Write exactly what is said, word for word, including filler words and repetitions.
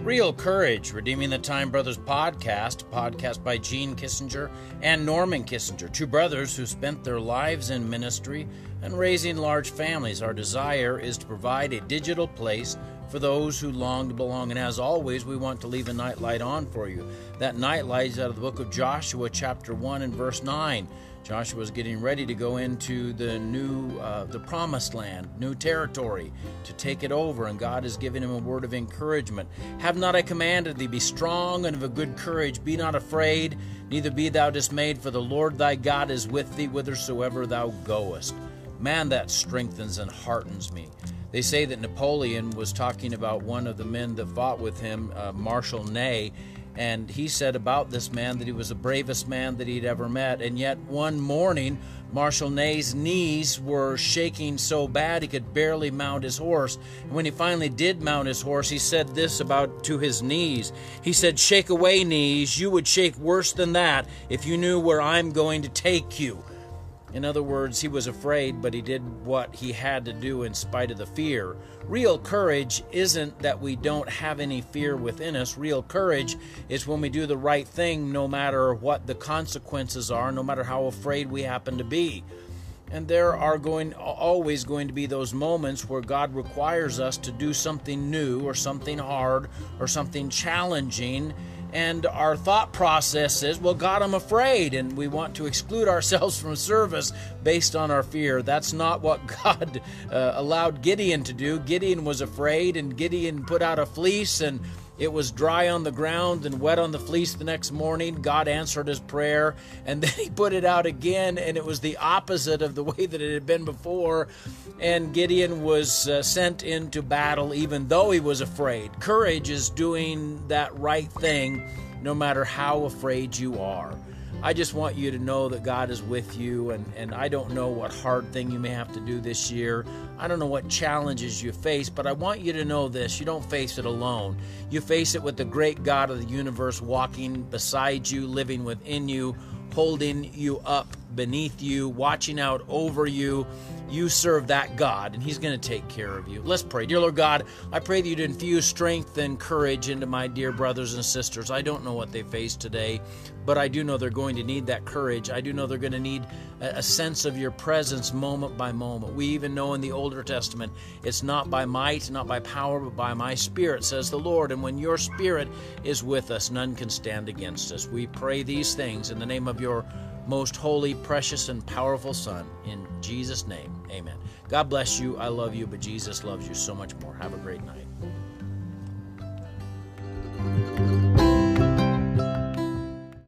Real Courage, Redeeming the Time Brothers podcast, a podcast by Gene Kissinger and Norman Kissinger, two brothers who spent their lives in ministry and raising large families. Our desire is to provide a digital place for those who long to belong. And as always, we want to leave a nightlight on for you. That nightlight is out of the book of Joshua, chapter one and verse nine. Joshua is getting ready to go into the new, uh, the promised land, new territory, to take it over, and God is giving him a word of encouragement. Have not I commanded thee, be strong and of a good courage, be not afraid, neither be thou dismayed, for the Lord thy God is with thee whithersoever thou goest. Man, that strengthens and heartens me. They say that Napoleon was talking about one of the men that fought with him, uh, Marshal Ney, and he said about this man that he was the bravest man that he'd ever met. And yet one morning, Marshal Ney's knees were shaking so bad he could barely mount his horse. And when he finally did mount his horse, he said this about to his knees. He said, "Shake away, knees. You would shake worse than that if you knew where I'm going to take you." In other words, he was afraid, but he did what he had to do in spite of the fear. Real courage isn't that we don't have any fear within us. Real courage is when we do the right thing, no matter what the consequences are, no matter how afraid we happen to be. And there are going always going to be those moments where God requires us to do something new or something hard or something challenging. And our thought process is, well, God, I'm afraid, and we want to exclude ourselves from service based on our fear. That's not what God uh, allowed Gideon to do. Gideon was afraid, and Gideon put out a fleece, and it was dry on the ground and wet on the fleece the next morning. God answered his prayer, and then he put it out again, and it was the opposite of the way that it had been before. And Gideon was uh, sent into battle even though he was afraid. Courage is doing that right thing no matter how afraid you are. I just want you to know that God is with you, and, and I don't know what hard thing you may have to do this year. I don't know what challenges you face, but I want you to know this. You don't face it alone. You face it with the great God of the universe walking beside you, living within you, holding you up beneath you, watching out over you. You serve that God, and he's going to take care of you. Let's pray. Dear Lord God, I pray that you'd infuse strength and courage into my dear brothers and sisters. I don't know what they face today, but I do know they're going to need that courage. I do know they're going to need a sense of your presence moment by moment. We even know in the Older Testament, it's not by might, not by power, but by my Spirit, says the Lord. And when your Spirit is with us, none can stand against us. We pray these things in the name of your most holy, precious, and powerful Son. In Jesus' name, amen. God bless you. I love you, but Jesus loves you so much more. Have a great night.